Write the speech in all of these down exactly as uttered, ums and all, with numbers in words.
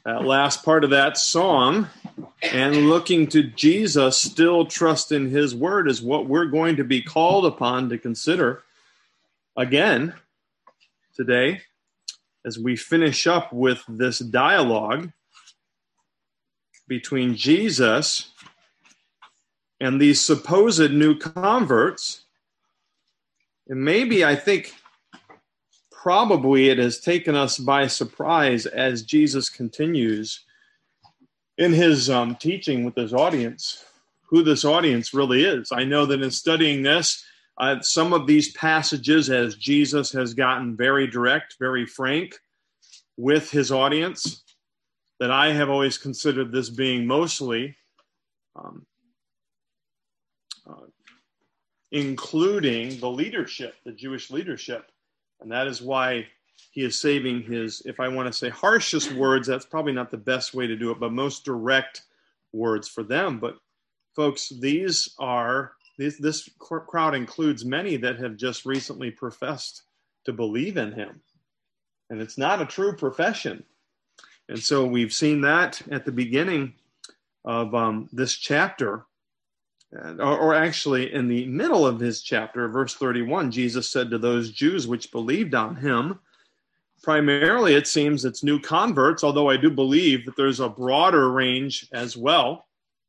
that last part of that song, and looking to Jesus, still trust in his word, is what we're going to be called upon to consider again today as we finish up with this dialogue between Jesus and these supposed new converts. And maybe, I think, probably it has taken us by surprise as Jesus continues in his um, teaching with his audience, who this audience really is. I know that in studying this, uh, some of these passages, as Jesus has gotten very direct, very frank with his audience, that I have always considered this being mostly um, uh, including the leadership, the Jewish leadership. And that is why he is saving his, if I want to say harshest words, that's probably not the best way to do it, but most direct words for them. But folks, these are, this, this crowd includes many that have just recently professed to believe in him. And it's not a true profession. And so we've seen that at the beginning of um, this chapter. Or, or actually, in the middle of his chapter, verse thirty-one, Jesus said to those Jews which believed on him, primarily it seems it's new converts, although I do believe that there's a broader range as well,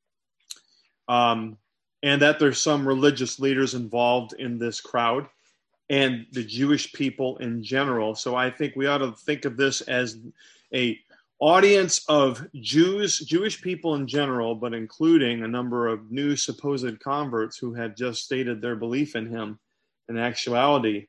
um, and that there's some religious leaders involved in this crowd, and the Jewish people in general. So I think we ought to think of this as a audience of Jews, Jewish people in general, but including a number of new supposed converts who had just stated their belief in him. In actuality,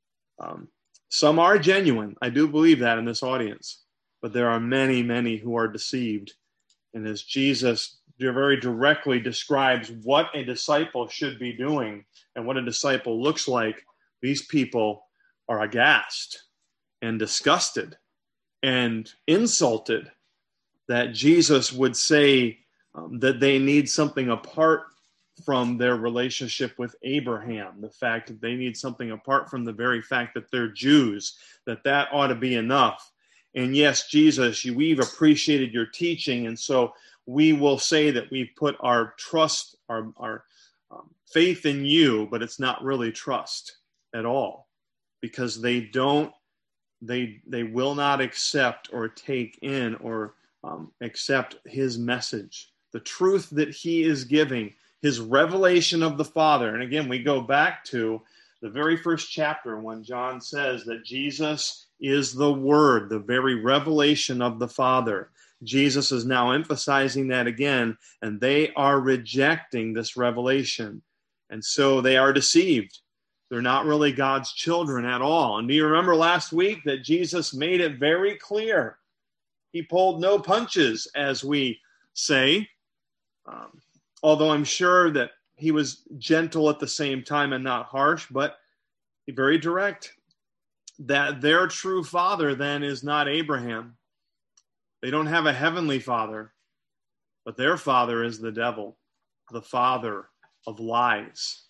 um, some are genuine. I do believe that in this audience, but there are many, many who are deceived. And as Jesus very directly describes what a disciple should be doing and what a disciple looks like, these people are aghast and disgusted and insulted that Jesus would say um, that they need something apart from their relationship with Abraham, the fact that they need something apart from the very fact that they're Jews, that that ought to be enough. And yes, Jesus, you, we've appreciated your teaching, and so we will say that we've put our trust, our, our um, faith in you, but it's not really trust at all, because they don't They they will not accept or take in or um, accept his message, the truth that he is giving, his revelation of the Father. And again, we go back to the very first chapter when John says that Jesus is the Word, the very revelation of the Father. Jesus is now emphasizing that again, and they are rejecting this revelation. And so they are deceived. They're not really God's children at all. And do you remember last week that Jesus made it very clear? He pulled no punches, as we say, um, although I'm sure that he was gentle at the same time and not harsh, but very direct, that their true father then is not Abraham. They don't have a heavenly father, but their father is the devil, the father of lies.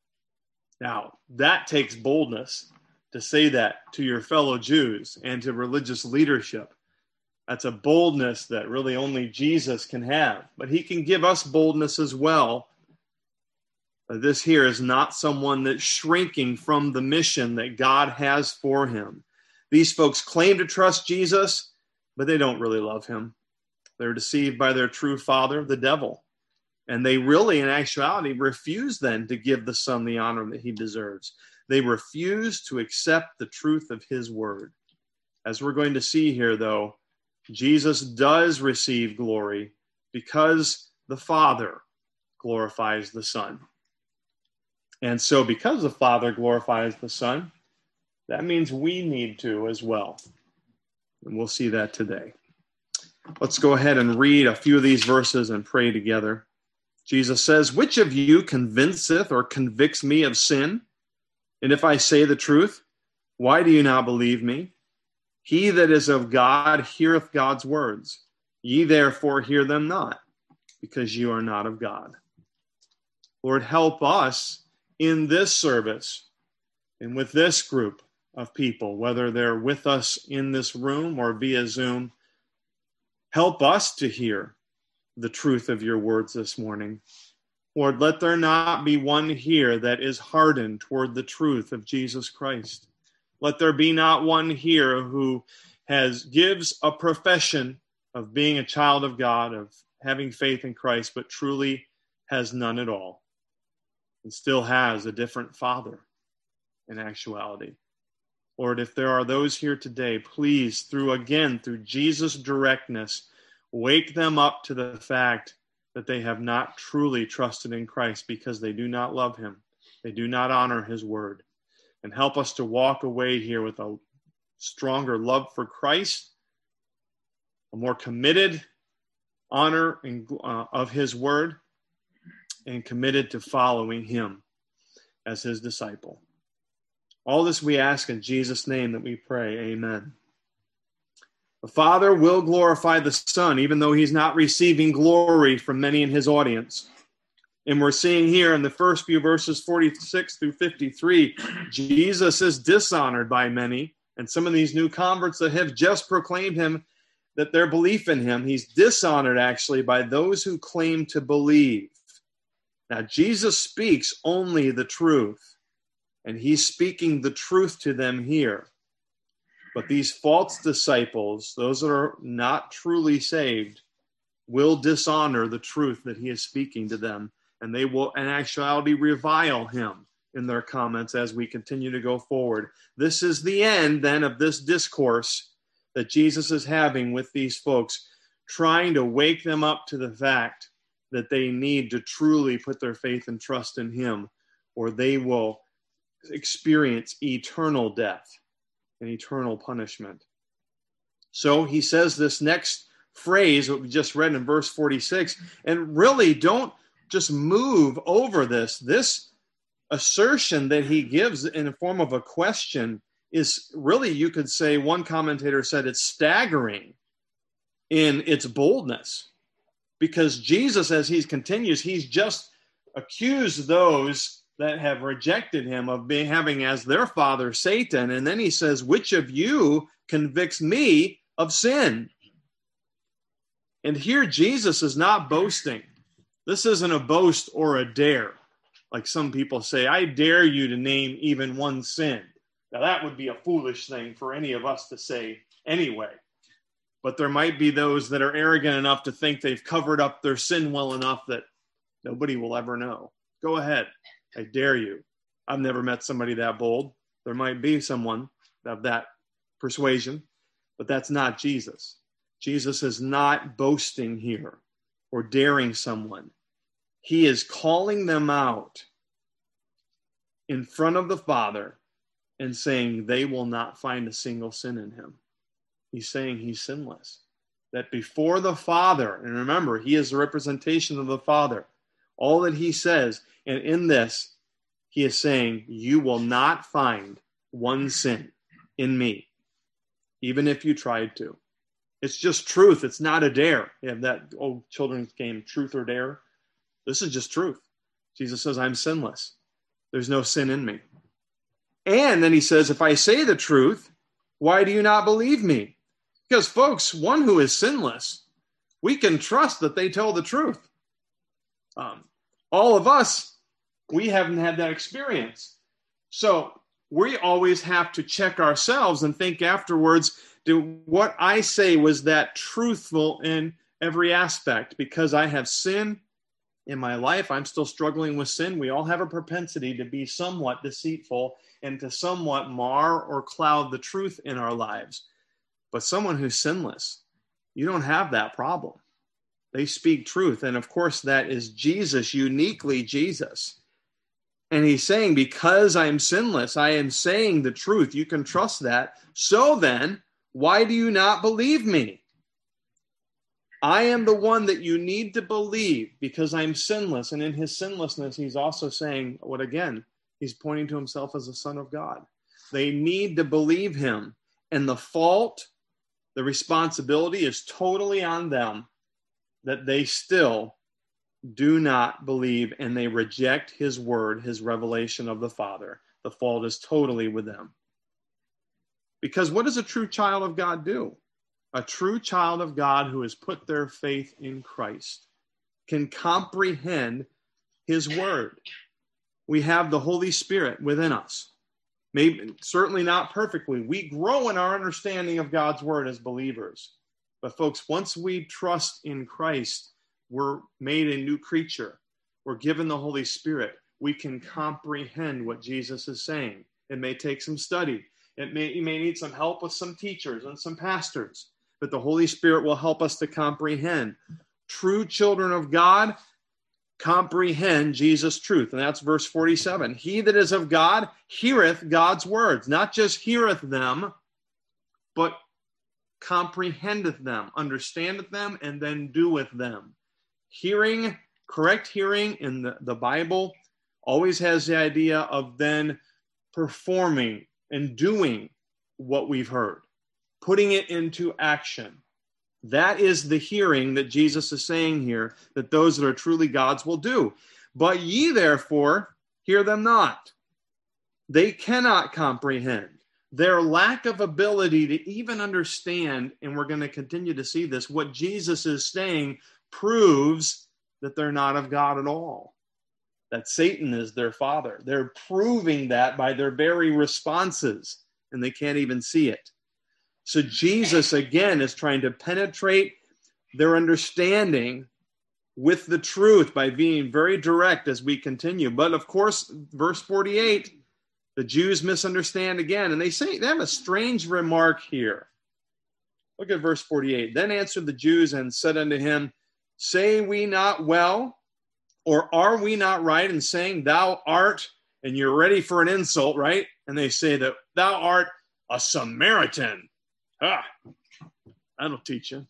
Now, that takes boldness to say that to your fellow Jews and to religious leadership. That's a boldness that really only Jesus can have. But he can give us boldness as well. But this here is not someone that's shrinking from the mission that God has for him. These folks claim to trust Jesus, but they don't really love him. They're deceived by their true father, the devil. And they really, in actuality, refuse then to give the Son the honor that he deserves. They refuse to accept the truth of his word. As we're going to see here, though, Jesus does receive glory because the Father glorifies the Son. And so because the Father glorifies the Son, that means we need to as well. And we'll see that today. Let's go ahead and read a few of these verses and pray together. Jesus says, "Which of you convinceth or convicts me of sin? And if I say the truth, why do you not believe me? He that is of God heareth God's words. Ye therefore hear them not, because you are not of God." Lord, help us in this service and with this group of people, whether they're with us in this room or via Zoom. Help us to hear the truth of your words this morning. Lord, let there not be one here that is hardened toward the truth of Jesus Christ. Let there be not one here who has gives a profession of being a child of God, of having faith in Christ, but truly has none at all, and still has a different father in actuality. Lord, if there are those here today, please, through again, through Jesus' directness, wake them up to the fact that they have not truly trusted in Christ because they do not love him. They do not honor his word. And help us to walk away here with a stronger love for Christ, a more committed honor and, uh, of his word, and committed to following him as his disciple. All this we ask in Jesus' name that we pray. Amen. The Father will glorify the Son, even though he's not receiving glory from many in his audience. And we're seeing here in the first few verses, forty-six through fifty-three, Jesus is dishonored by many. And some of these new converts that have just proclaimed him, that their belief in him, he's dishonored actually by those who claim to believe. Now, Jesus speaks only the truth. And he's speaking the truth to them here. But these false disciples, those that are not truly saved, will dishonor the truth that he is speaking to them. And they will, in actuality, revile him in their comments as we continue to go forward. This is the end, then, of this discourse that Jesus is having with these folks, trying to wake them up to the fact that they need to truly put their faith and trust in him, or they will experience eternal death and eternal punishment. So he says this next phrase that we just read in verse forty-six, and really don't just move over this. This assertion that he gives in the form of a question is really, you could say, one commentator said it's staggering in its boldness, because Jesus, as he continues, he's just accused those that have rejected him of being having as their father Satan. And then he says, which of you convicts me of sin? And here Jesus is not boasting. This isn't a boast or a dare. Like some people say, I dare you to name even one sin. Now that would be a foolish thing for any of us to say anyway. But there might be those that are arrogant enough to think they've covered up their sin well enough that nobody will ever know. Go ahead. I dare you. I've never met somebody that bold. There might be someone of that persuasion, but that's not Jesus. Jesus is not boasting here or daring someone. He is calling them out in front of the Father and saying they will not find a single sin in him. He's saying he's sinless. That before the Father, and remember, he is the representation of the Father, all that he says, and in this, he is saying, you will not find one sin in me, even if you tried to. It's just truth. It's not a dare. You have that old children's game, Truth or Dare. This is just truth. Jesus says, I'm sinless. There's no sin in me. And then he says, if I say the truth, why do you not believe me? Because, folks, one who is sinless, we can trust that they tell the truth. Um, all of us, we haven't had that experience. So we always have to check ourselves and think afterwards, do what I say, was that truthful in every aspect? Because I have sin in my life. I'm still struggling with sin. We all have a propensity to be somewhat deceitful and to somewhat mar or cloud the truth in our lives. But someone who's sinless, you don't have that problem. They speak truth. And of course, that is Jesus, uniquely Jesus. And he's saying, because I'm sinless, I am saying the truth. You can trust that. So then, why do you not believe me? I am the one that you need to believe because I'm sinless. And in his sinlessness, he's also saying what, again, he's pointing to himself as the Son of God. They need to believe him. And the fault, the responsibility is totally on them, that they still do not believe and they reject his word, his revelation of the Father. The fault is totally with them. Because what does a true child of God do? A true child of God who has put their faith in Christ can comprehend his word. We have the Holy Spirit within us. Maybe, certainly not perfectly. We grow in our understanding of God's word as believers. But folks, once we trust in Christ, we're made a new creature. We're given the Holy Spirit. We can comprehend what Jesus is saying. It may take some study. It may, you may need some help with some teachers and some pastors, but the Holy Spirit will help us to comprehend. True children of God comprehend Jesus' truth. And that's verse forty-seven. He that is of God heareth God's words, not just heareth them, but comprehendeth them, understandeth them, and then doeth them. Hearing, correct hearing in the, the Bible always has the idea of then performing and doing what we've heard, putting it into action. That is the hearing that Jesus is saying here, that those that are truly God's will do. But ye therefore hear them not. They cannot comprehend. Their lack of ability to even understand, and we're going to continue to see this, what Jesus is saying proves that they're not of God at all, that Satan is their father. They're proving that by their very responses, and they can't even see it. So Jesus, again, is trying to penetrate their understanding with the truth by being very direct as we continue. But of course, verse forty-eight, the Jews misunderstand again, and they say, they have a strange remark here. Look at verse forty-eight. Then answered the Jews and said unto him, say we not well, or are we not right in saying thou art, and you're ready for an insult, right? And they say that thou art a Samaritan. Ah, that'll teach you.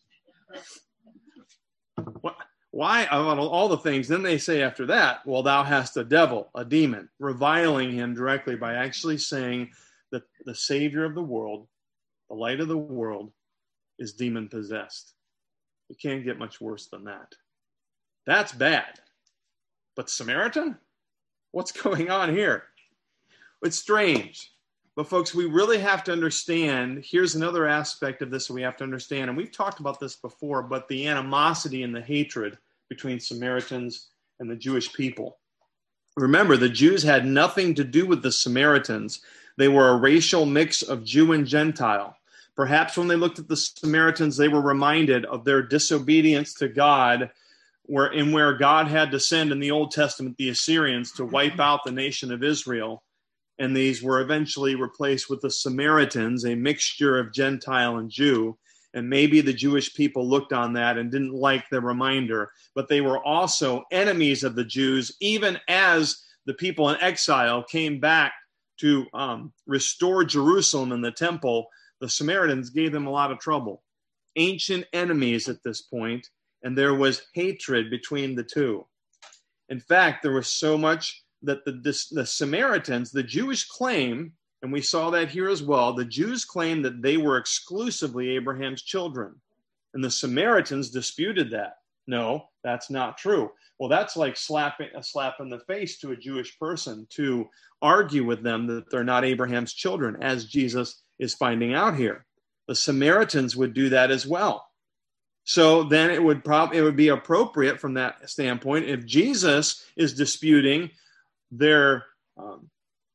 What? Why? Out of all the things, then they say after that, well, thou hast a devil, a demon, reviling him directly by actually saying that the Savior of the world, the light of the world, is demon-possessed. It can't get much worse than that. That's bad. But Samaritan? What's going on here? It's strange. But folks, we really have to understand, here's another aspect of this that we have to understand, and we've talked about this before, but the animosity and the hatred between Samaritans and the Jewish people. Remember, the Jews had nothing to do with the Samaritans. They were a racial mix of Jew and Gentile. Perhaps when they looked at the Samaritans, they were reminded of their disobedience to God, where in where God had to send in the Old Testament the Assyrians to wipe out the nation of Israel. And these were eventually replaced with the Samaritans, a mixture of Gentile and Jew. And maybe the Jewish people looked on that and didn't like the reminder. But they were also enemies of the Jews, even as the people in exile came back to um, restore Jerusalem and the temple. The Samaritans gave them a lot of trouble. Ancient enemies at this point, and there was hatred between the two. In fact, there was so much that the, the, the Samaritans, the Jewish claim, and we saw that here as well, the Jews claimed that they were exclusively Abraham's children. And the Samaritans disputed that. No, that's not true. Well, that's like slapping a slap in the face to a Jewish person to argue with them that they're not Abraham's children, as Jesus is finding out here. The Samaritans would do that as well. So then it would probably it would be appropriate from that standpoint if Jesus is disputing their um,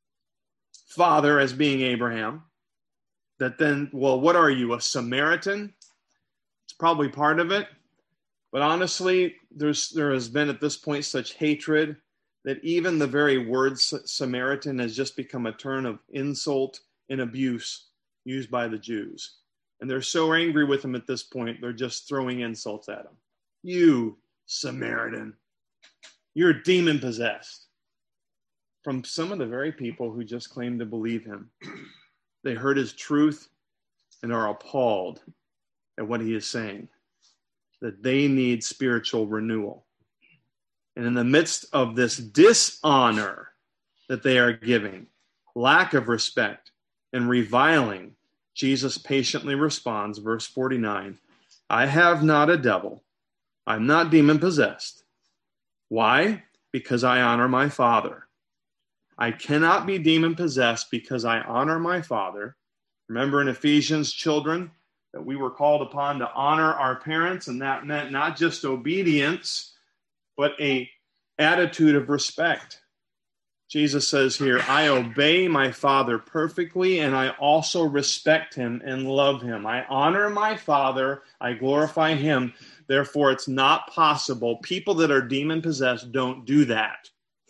father as being Abraham, that then, well, what are you, a Samaritan? It's probably part of it. But honestly, there's there has been at this point such hatred that even the very word Samaritan has just become a term of insult and abuse used by the Jews. And they're so angry with him at this point, they're just throwing insults at him. You, Samaritan, you're demon-possessed. From some of the very people who just claim to believe him. They heard his truth and are appalled at what he is saying, that they need spiritual renewal. And in the midst of this dishonor that they are giving, lack of respect and reviling, Jesus patiently responds, verse forty-nine, I have not a devil. I'm not demon-possessed. Why? Because I honor my Father. I cannot be demon-possessed because I honor my Father. Remember in Ephesians, children, that we were called upon to honor our parents, and that meant not just obedience, but a attitude of respect. Jesus says here, I obey my Father perfectly, and I also respect him and love him. I honor my Father, I glorify him. Therefore, it's not possible. People that are demon-possessed don't do that.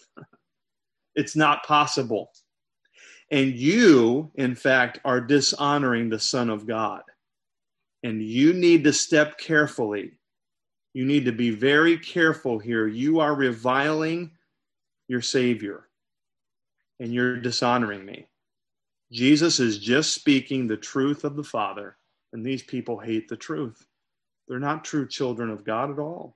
It's not possible. And you, in fact, are dishonoring the Son of God. And you need to step carefully. You need to be very careful here. You are reviling your Savior, and you're dishonoring me. Jesus is just speaking the truth of the Father, and these people hate the truth. They're not true children of God at all.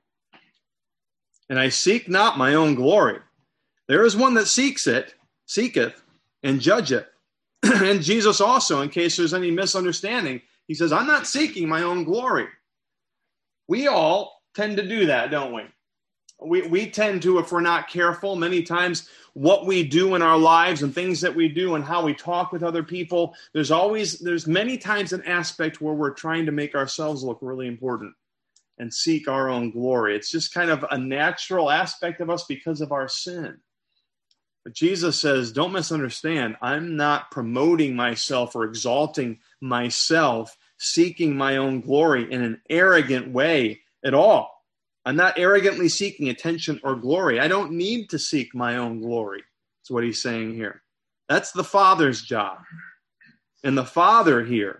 And I seek not my own glory. There is one that seeks it, seeketh, and judgeth. And Jesus also, in case there's any misunderstanding, he says, I'm not seeking my own glory. We all tend to do that, don't we? We we tend to, if we're not careful, many times what we do in our lives and things that we do and how we talk with other people, there's always, there's many times an aspect where we're trying to make ourselves look really important and seek our own glory. It's just kind of a natural aspect of us because of our sin. But Jesus says, don't misunderstand. I'm not promoting myself or exalting myself, seeking my own glory in an arrogant way at all. I'm not arrogantly seeking attention or glory. I don't need to seek my own glory. That's what he's saying here. That's the Father's job. And the Father here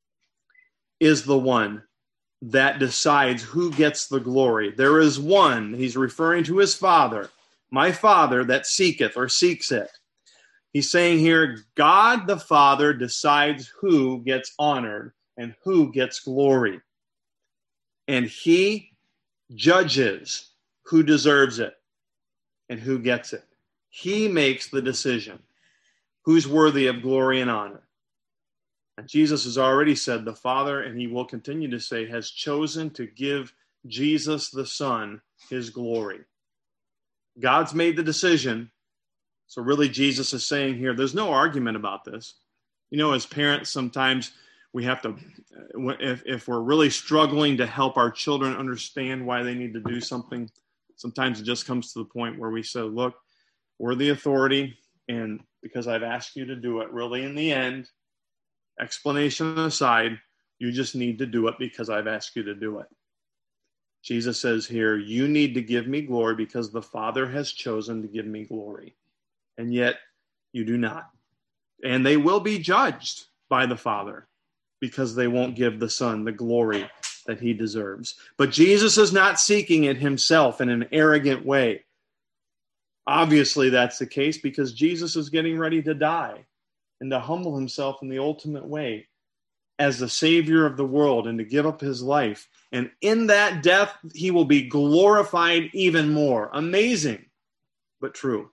is the one that decides who gets the glory. There is one, he's referring to his Father, my Father that seeketh or seeks it. He's saying here, God the Father decides who gets honored and who gets glory. And he judges who deserves it and who gets it. He makes the decision who's worthy of glory and honor. And Jesus has already said the Father, and he will continue to say, has chosen to give Jesus the Son his glory. God's made the decision. So really Jesus is saying here, there's no argument about this. You know, as parents, sometimes we have to, if, if we're really struggling to help our children understand why they need to do something, sometimes it just comes to the point where we say, look, we're the authority, and because I've asked you to do it, really in the end, explanation aside, you just need to do it because I've asked you to do it. Jesus says here, you need to give me glory because the Father has chosen to give me glory. And yet you do not. And they will be judged by the Father, because they won't give the Son the glory that he deserves. But Jesus is not seeking it himself in an arrogant way. Obviously, that's the case because Jesus is getting ready to die and to humble himself in the ultimate way as the Savior of the world and to give up his life. And in that death, he will be glorified even more. Amazing, but true.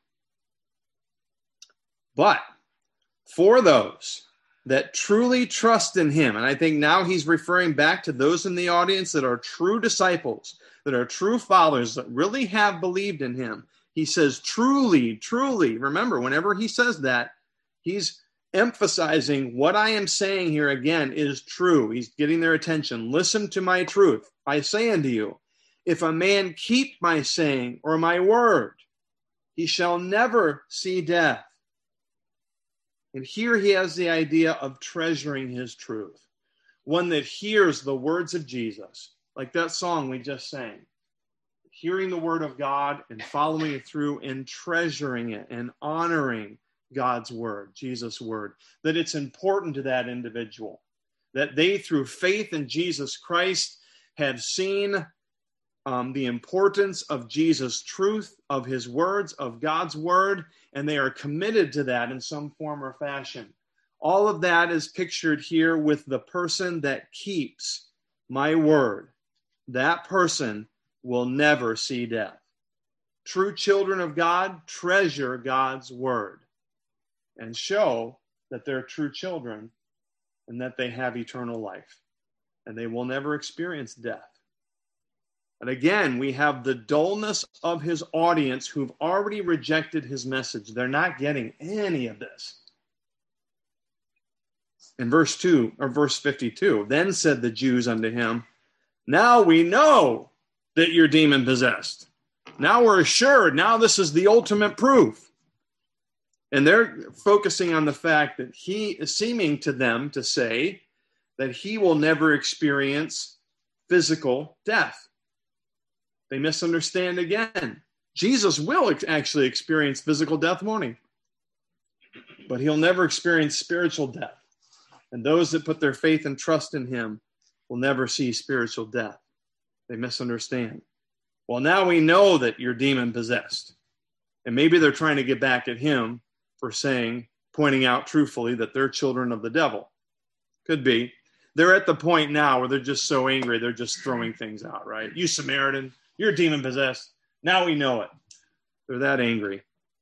But for those that truly trust in him. And I think now he's referring back to those in the audience that are true disciples, that are true followers, that really have believed in him. He says, truly, truly. Remember, whenever he says that, he's emphasizing what I am saying here again is true. He's getting their attention. Listen to my truth. I say unto you, if a man keep my saying or my word, he shall never see death. And here he has the idea of treasuring his truth. One that hears the words of Jesus, like that song we just sang. Hearing the word of God and following it through and treasuring it and honoring God's word, Jesus' word. That it's important to that individual. That they, through faith in Jesus Christ, have seen um, the importance of Jesus' truth, of his words, of God's word, and they are committed to that in some form or fashion. All of that is pictured here with the person that keeps my word. That person will never see death. True children of God treasure God's word and show that they're true children and that they have eternal life and they will never experience death. And again, we have the dullness of his audience who've already rejected his message. They're not getting any of this. In verse two or verse fifty-two, then said the Jews unto him, now we know that you're demon possessed. Now we're assured. Now this is the ultimate proof. And they're focusing on the fact that he is seeming to them to say that he will never experience physical death. They misunderstand again. Jesus will actually experience physical death, won't he? But he'll never experience spiritual death. And those that put their faith and trust in him will never see spiritual death. They misunderstand. Well, now we know that you're demon possessed. And maybe they're trying to get back at him for saying, pointing out truthfully that they're children of the devil. Could be. They're at the point now where they're just so angry, they're just throwing things out, right? You Samaritan, you're demon possessed. Now we know it. They're that angry.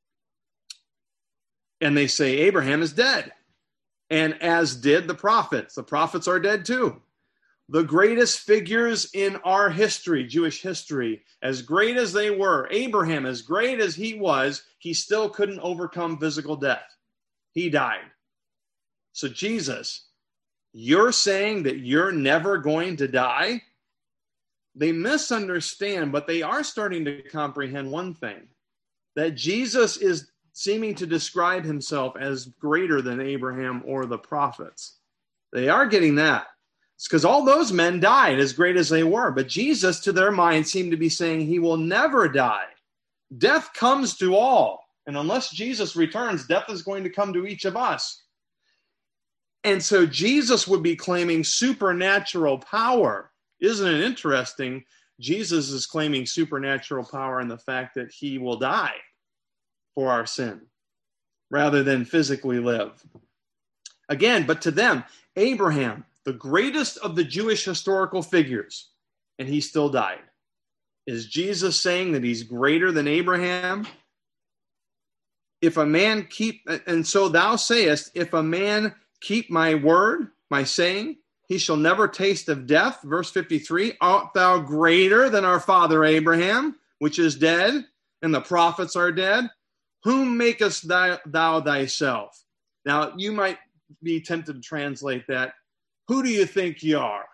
And they say, Abraham is dead. And as did the prophets. The prophets are dead too. The greatest figures in our history, Jewish history, as great as they were, Abraham, as great as he was, he still couldn't overcome physical death. He died. So Jesus, you're saying that you're never going to die? They misunderstand, but they are starting to comprehend one thing, that Jesus is seeming to describe himself as greater than Abraham or the prophets. They are getting that. It's because all those men died as great as they were. But Jesus, to their mind, seemed to be saying he will never die. Death comes to all. And unless Jesus returns, death is going to come to each of us. And so Jesus would be claiming supernatural power. Isn't it interesting? Jesus is claiming supernatural power in the fact that he will die for our sin rather than physically live. Again, but to them, Abraham, the greatest of the Jewish historical figures, and he still died. Is Jesus saying that he's greater than Abraham? If a man keep, and so thou sayest, if a man keep my word, my saying, he shall never taste of death. Verse fifty-three, art thou greater than our father Abraham, which is dead, and the prophets are dead? Whom makest thou, thou thyself? Now, you might be tempted to translate that, who do you think you are?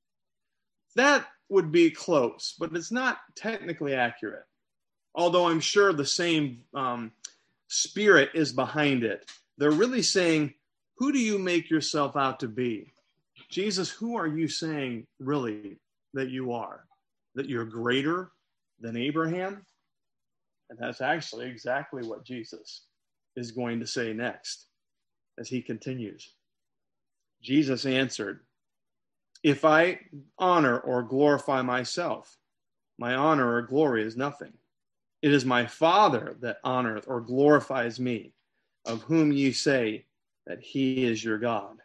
That would be close, but it's not technically accurate. Although I'm sure the same um, spirit is behind it. They're really saying, who do you make yourself out to be? Jesus, who are you saying really that you are? That you're greater than Abraham? And that's actually exactly what Jesus is going to say next as he continues. Jesus answered, if I honor or glorify myself, my honor or glory is nothing. It is my Father that honoreth or glorifies me, of whom ye say that he is your God.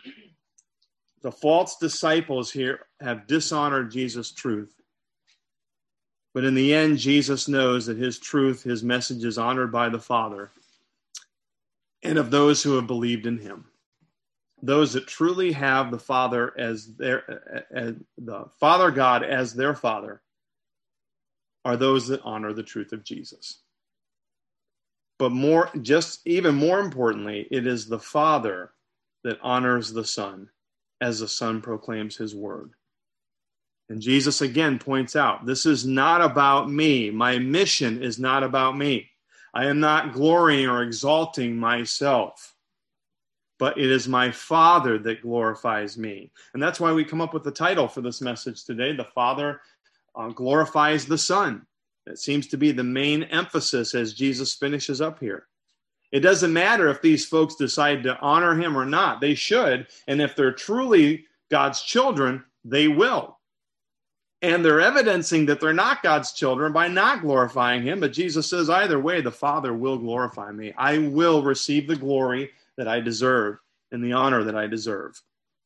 The false disciples here have dishonored Jesus' truth. But in the end, Jesus knows that his truth, his message is honored by the Father and of those who have believed in him. Those that truly have the Father as their, as the Father God as their Father are those that honor the truth of Jesus. But more, just even more importantly, it is the Father that honors the Son as the Son proclaims his word. And Jesus again points out, this is not about me. My mission is not about me. I am not glorying or exalting myself, but it is my Father that glorifies me. And that's why we come up with the title for this message today, The Father uh, Glorifies the Son. That seems to be the main emphasis as Jesus finishes up here. It doesn't matter if these folks decide to honor him or not. They should. And if they're truly God's children, they will. And they're evidencing that they're not God's children by not glorifying him. But Jesus says, either way, the Father will glorify me. I will receive the glory that I deserve and the honor that I deserve.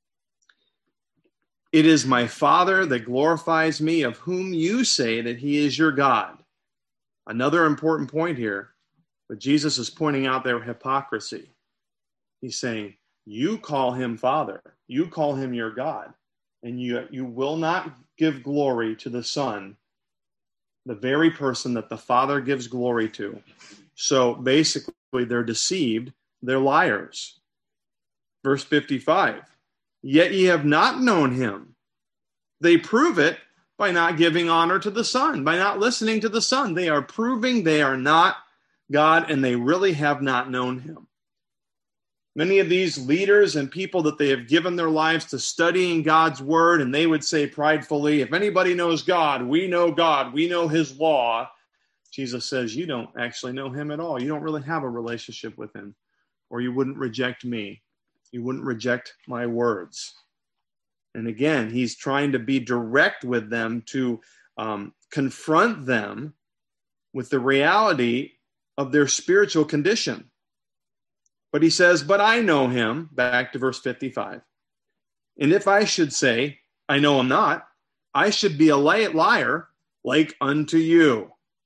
It is my Father that glorifies me, of whom you say that he is your God. Another important point here, but Jesus is pointing out their hypocrisy. He's saying, you call him Father, you call him your God, and you, you will not give glory to the Son, the very person that the Father gives glory to. So basically, they're deceived, they're liars. Verse fifty-five, yet ye have not known him. They prove it by not giving honor to the Son, by not listening to the Son. They are proving they are not God, and they really have not known him. Many of these leaders and people that they have given their lives to studying God's word, and they would say pridefully, if anybody knows God, we know God, we know his law. Jesus says, you don't actually know him at all. You don't really have a relationship with him, or you wouldn't reject me. You wouldn't reject my words. And again, he's trying to be direct with them to um, confront them with the reality of their spiritual condition. But he says, but I know him, back to verse fifty-five. And if I should say, I know him not, I should be a liar like unto you.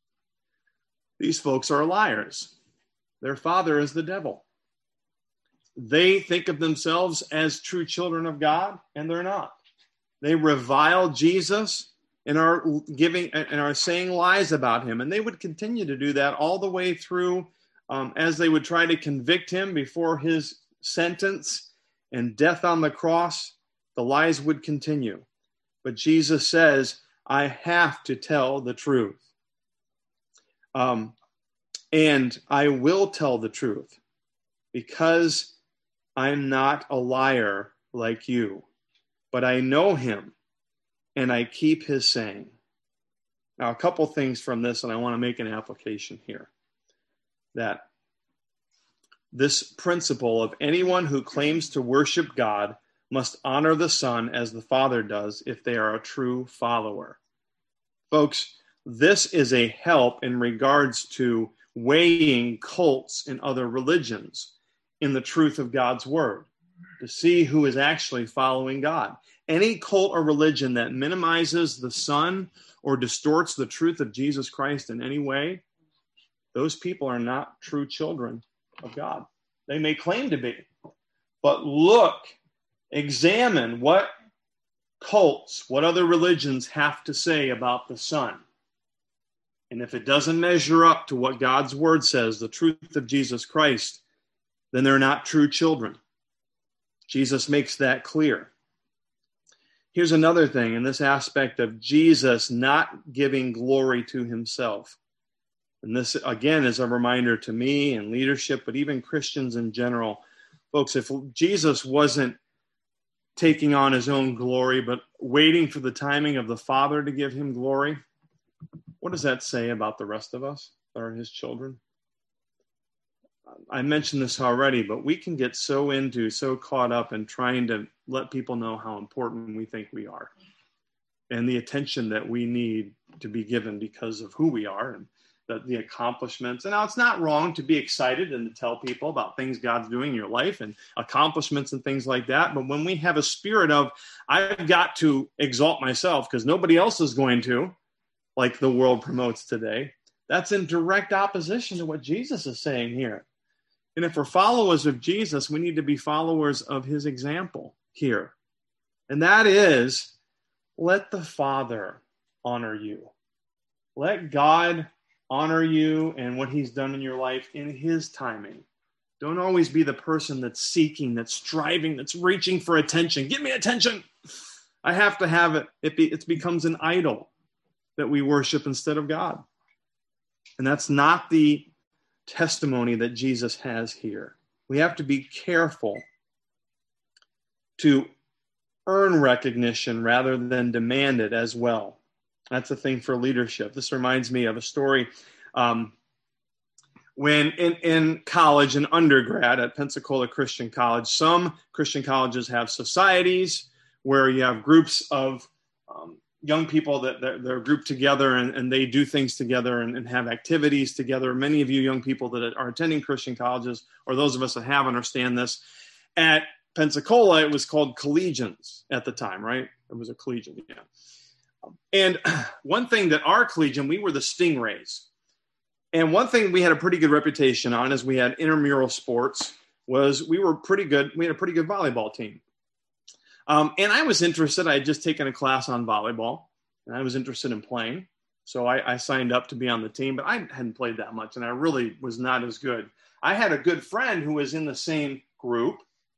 These folks are liars. Their father is the devil. They think of themselves as true children of God, and they're not. They revile Jesus and are giving and are saying lies about him. And they would continue to do that all the way through um, as they would try to convict him before his sentence and death on the cross. The lies would continue. But Jesus says, I have to tell the truth. Um, and I will tell the truth because I'm not a liar like you, but I know him and I keep his saying. Now, a couple things from this, and I want to make an application here. That this principle of anyone who claims to worship God must honor the Son as the Father does if they are a true follower. Folks, this is a help in regards to weighing cults in other religions in the truth of God's word, to see who is actually following God. Any cult or religion that minimizes the Son or distorts the truth of Jesus Christ in any way, those people are not true children of God. They may claim to be, but look, examine what cults, what other religions have to say about the Son. And if it doesn't measure up to what God's word says, the truth of Jesus Christ, then they're not true children. Jesus makes that clear. Here's another thing in this aspect of Jesus not giving glory to himself. And this, again, is a reminder to me and leadership, but even Christians in general. Folks, if Jesus wasn't taking on his own glory, but waiting for the timing of the Father to give him glory, what does that say about the rest of us that are his children? I mentioned this already, but we can get so into, so caught up in trying to let people know how important we think we are and the attention that we need to be given because of who we are and the, the accomplishments. And now it's not wrong to be excited and to tell people about things God's doing in your life and accomplishments and things like that. But when we have a spirit of, I've got to exalt myself because nobody else is going to, like the world promotes today, that's in direct opposition to what Jesus is saying here. And if we're followers of Jesus, we need to be followers of his example here. And that is, let the Father honor you. Let God honor you and what he's done in your life in his timing. Don't always be the person that's seeking, that's striving, that's reaching for attention. Give me attention. I have to have it. It, be, it becomes an idol that we worship instead of God. And that's not the testimony that Jesus has here. We have to be careful to earn recognition rather than demand it as well. That's a thing for leadership. This reminds me of a story um, when in, in college and undergrad at Pensacola Christian College. Some Christian colleges have societies where you have groups of um, young people that they're, they're grouped together and, and they do things together and, and have activities together. Many of you young people that are attending Christian colleges, or those of us that have, understand this. At Pensacola, it was called collegians at the time, right? It was a collegian, yeah. And one thing that our collegian, we were the Stingrays. And one thing we had a pretty good reputation on is we had intramural sports, was we were pretty good. We had a pretty good volleyball team. Um, and I was interested. I had just taken a class on volleyball, and I was interested in playing. So I, I signed up to be on the team, but I hadn't played that much, and I really was not as good. I had a good friend who was in the same group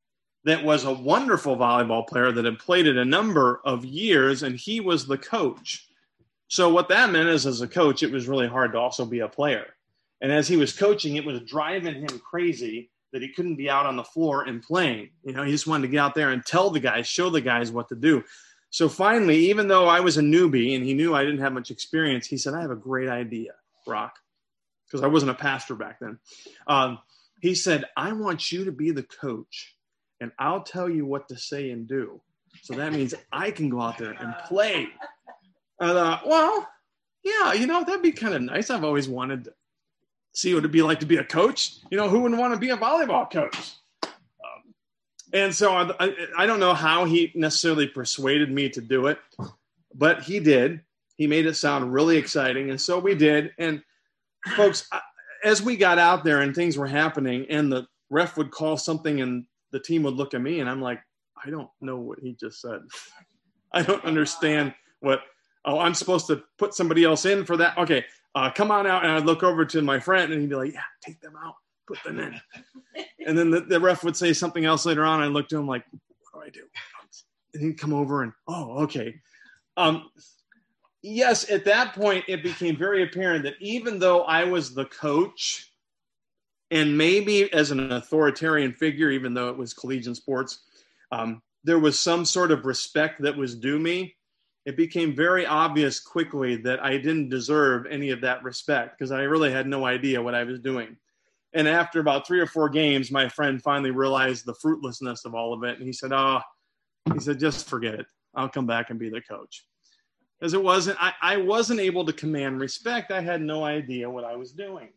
that was a wonderful volleyball player that had played it a number of years, and he was the coach. So what that meant is, as a coach, it was really hard to also be a player. And as he was coaching, it was driving him crazy that he couldn't be out on the floor and playing. You know, he just wanted to get out there and tell the guys, show the guys what to do. So finally, even though I was a newbie and he knew I didn't have much experience, he said, I have a great idea, Rock, because I wasn't a pastor back then. Um, he said, I want you to be the coach, and I'll tell you what to say and do. So that means I can go out there and play. I thought, well, yeah, you know, that'd be kind of nice. I've always wanted to see what it'd be like to be a coach. You know, who wouldn't want to be a volleyball coach? Um, and so I, I, I don't know how he necessarily persuaded me to do it, but he did. He made it sound really exciting, and so we did. And folks, as we got out there and things were happening, and the ref would call something and the team would look at me, and I'm like, I don't know what he just said. I don't understand what – oh, I'm supposed to put somebody else in for that? Okay, uh, come on out. And I'd look over to my friend, and he'd be like, yeah, take them out, put them in. And then the, the ref would say something else later on. I looked to him like, what do I do? And he'd come over and, oh, okay. Um, yes, at that point, it became very apparent that even though I was the coach, and maybe as an authoritarian figure, even though it was collegiate sports, um, there was some sort of respect that was due me. It became very obvious quickly that I didn't deserve any of that respect because I really had no idea what I was doing. And after about three or four games, my friend finally realized the fruitlessness of all of it. And he said, oh, he said, just forget it. I'll come back and be the coach. Because it wasn't, I, I wasn't able to command respect. I had no idea what I was doing.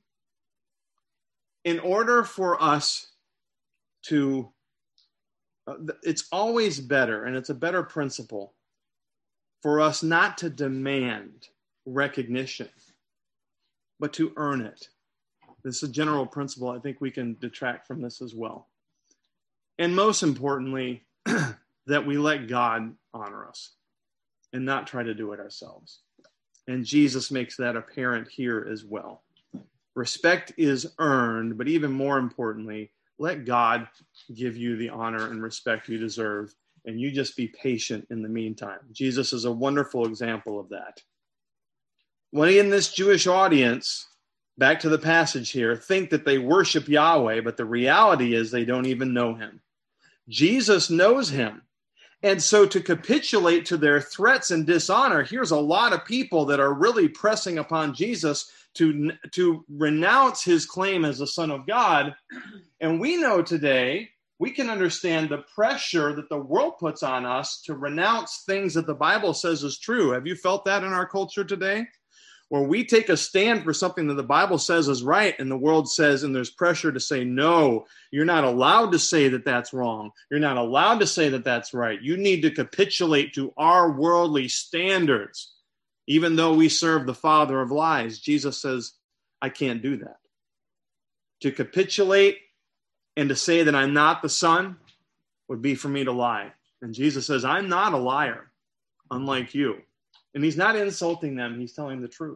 In order for us to, uh, it's always better, and it's a better principle, for us not to demand recognition, but to earn it. This is a general principle. I think we can detract from this as well. And most importantly, that we let God honor us and not try to do it ourselves. And Jesus makes that apparent here as well. Respect is earned, but even more importantly, let God give you the honor and respect you deserve, and you just be patient in the meantime. Jesus is a wonderful example of that. When in this Jewish audience, back to the passage here, think that they worship Yahweh, but the reality is they don't even know him. Jesus knows him. And so to capitulate to their threats and dishonor, here's a lot of people that are really pressing upon Jesus to, to renounce his claim as the Son of God. And we know today, we can understand the pressure that the world puts on us to renounce things that the Bible says is true. Have you felt that in our culture today? Where we take a stand for something that the Bible says is right, and the world says, and there's pressure to say, no, you're not allowed to say that that's wrong. You're not allowed to say that that's right. You need to capitulate to our worldly standards. Even though we serve the father of lies, Jesus says, I can't do that. To capitulate and to say that I'm not the Son would be for me to lie. And Jesus says, I'm not a liar, unlike you. And he's not insulting them. He's telling the truth.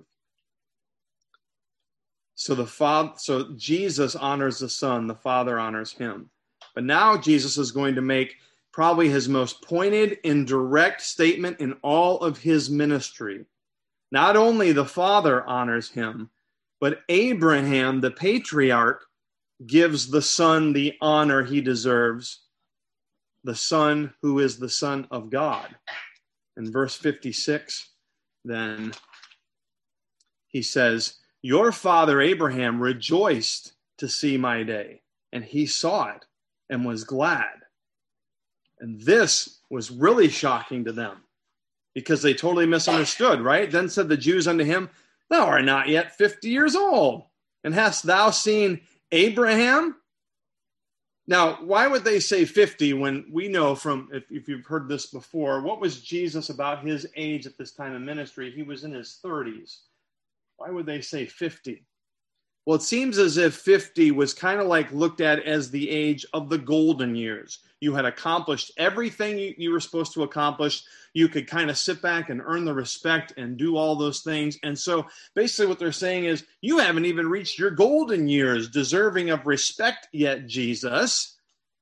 So the Father, so Jesus honors the Son. The Father honors him. But now Jesus is going to make probably his most pointed and direct statement in all of his ministry. Not only the Father honors him, but Abraham, the patriarch, gives the Son the honor he deserves, the Son who is the Son of God. In verse fifty-six, then he says, your father Abraham rejoiced to see my day, and he saw it and was glad. And this was really shocking to them because they totally misunderstood, right? Then said the Jews unto him, thou art not yet fifty years old, and hast thou seen Abraham? Now, why would they say fifty when we know from, if, if you've heard this before, what was Jesus about his age at this time of ministry? He was in his thirties. Why would they say fifty? Well, it seems as if fifty was kind of like looked at as the age of the golden years. You had accomplished everything you, you were supposed to accomplish. You could kind of sit back and earn the respect and do all those things. And so basically what they're saying is, you haven't even reached your golden years deserving of respect yet, Jesus.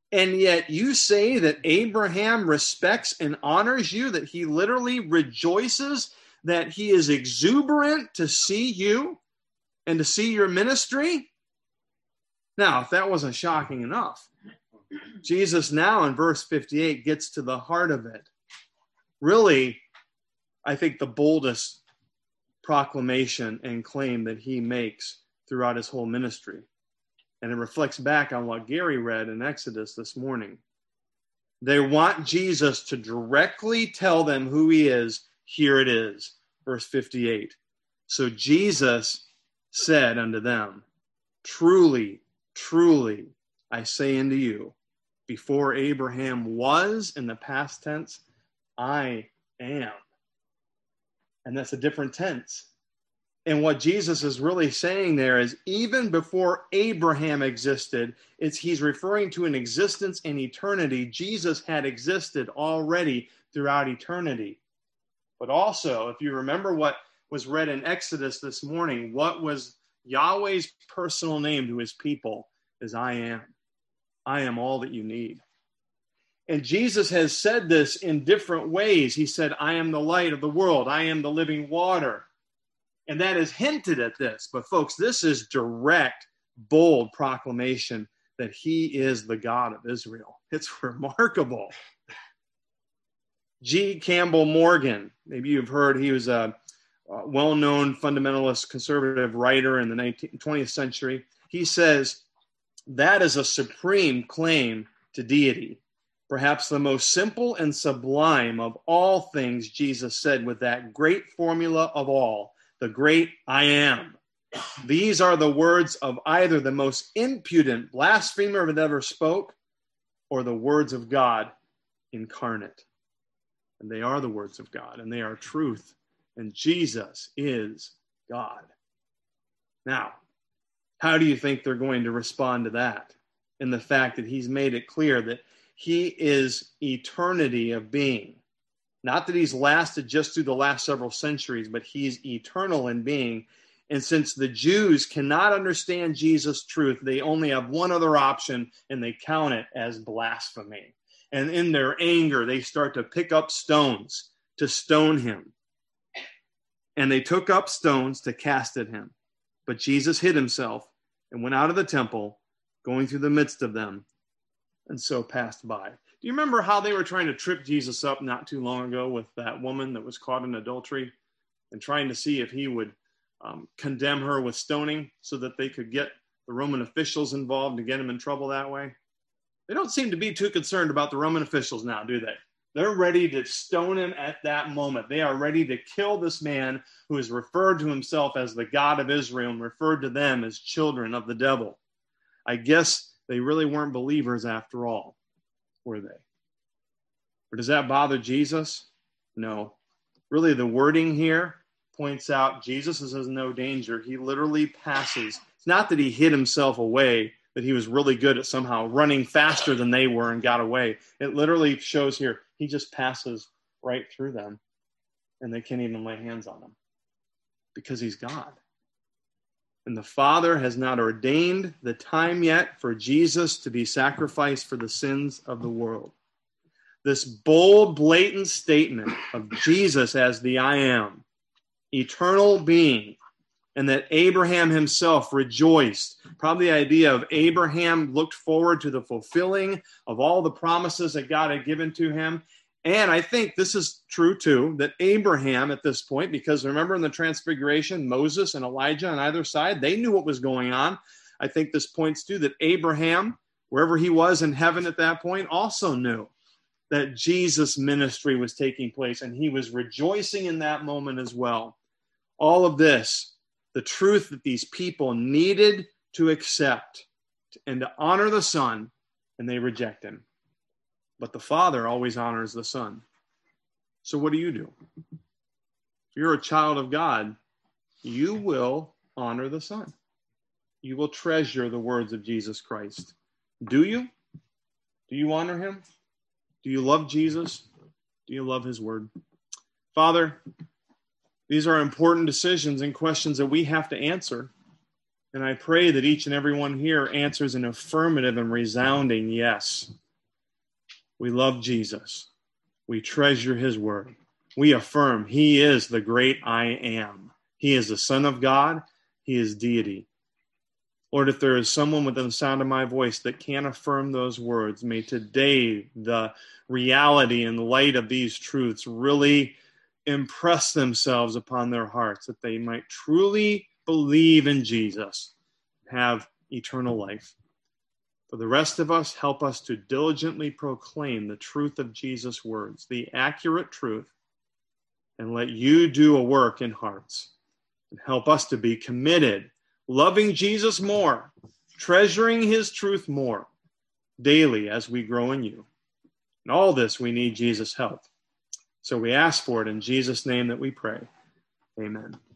And yet you say that Abraham respects and honors you, that he literally rejoices, that he is exuberant to see you and to see your ministry? Now, if that wasn't shocking enough, Jesus now in verse fifty-eight gets to the heart of it. Really, I think the boldest proclamation and claim that he makes throughout his whole ministry. And it reflects back on what Gary read in Exodus this morning. They want Jesus to directly tell them who he is. Here it is, verse fifty-eight. So Jesus said unto them, truly, truly, I say unto you, before Abraham was, in the past tense, I am. And that's a different tense. And what Jesus is really saying there is, even before Abraham existed, it's he's referring to an existence in eternity. Jesus had existed already throughout eternity. But also, if you remember what was read in Exodus this morning, what was Yahweh's personal name to his people is I am. I am all that you need. And Jesus has said this in different ways. He said, I am the light of the world. I am the living water. And that is hinted at this. But folks, this is direct, bold proclamation that he is the God of Israel. It's remarkable. G. Campbell Morgan, maybe you've heard, he was a, a well-known fundamentalist conservative writer in the nineteenth, twentieth century. He says, that is a supreme claim to deity. Perhaps the most simple and sublime of all things Jesus said with that great formula of all, the great I am. These are the words of either the most impudent blasphemer that ever spoke or the words of God incarnate. And they are the words of God, and they are truth. And Jesus is God. Now, how do you think they're going to respond to that? In the fact that he's made it clear that he is eternity of being. Not that he's lasted just through the last several centuries, but he's eternal in being. And since the Jews cannot understand Jesus' truth, they only have one other option, and they count it as blasphemy. And in their anger, they start to pick up stones to stone him. And they took up stones to cast at him. But Jesus hid himself and went out of the temple, going through the midst of them, and so passed by. Do you remember how they were trying to trip Jesus up not too long ago with that woman that was caught in adultery and trying to see if he would um, condemn her with stoning so that they could get the Roman officials involved and get him in trouble that way? They don't seem to be too concerned about the Roman officials now, do they? They're ready to stone him at that moment. They are ready to kill this man who is referred to himself as the God of Israel and referred to them as children of the devil. I guess they really weren't believers after all, were they? Or does that bother Jesus? No. Really, the wording here points out Jesus is in no danger. He literally passes. It's not that he hid himself away, that he was really good at somehow running faster than they were and got away. It literally shows here, he just passes right through them, and they can't even lay hands on him because he's God. And the Father has not ordained the time yet for Jesus to be sacrificed for the sins of the world. This bold, blatant statement of Jesus as the I am, eternal being, and that Abraham himself rejoiced. Probably the idea of Abraham looked forward to the fulfilling of all the promises that God had given to him. And I think this is true, too, that Abraham at this point, because remember in the Transfiguration, Moses and Elijah on either side, they knew what was going on. I think this points to that Abraham, wherever he was in heaven at that point, also knew that Jesus' ministry was taking place, and he was rejoicing in that moment as well. All of this, the truth that these people needed to accept and to honor the Son, and they reject him. But the Father always honors the Son. So what do you do? If you're a child of God, you will honor the Son. You will treasure the words of Jesus Christ. Do you? Do you honor him? Do you love Jesus? Do you love his word? Father, these are important decisions and questions that we have to answer. And I pray that each and every one here answers an affirmative and resounding yes. We love Jesus. We treasure his word. We affirm he is the great I am. He is the Son of God. He is deity. Lord, if there is someone within the sound of my voice that can affirm those words, may today the reality and light of these truths really impress themselves upon their hearts, that they might truly believe in Jesus, have eternal life. For the rest of us, help us to diligently proclaim the truth of Jesus' words, the accurate truth, and let you do a work in hearts. And help us to be committed, loving Jesus more, treasuring his truth more, daily as we grow in you. In all this, we need Jesus' help. So we ask for it in Jesus' name that we pray. Amen.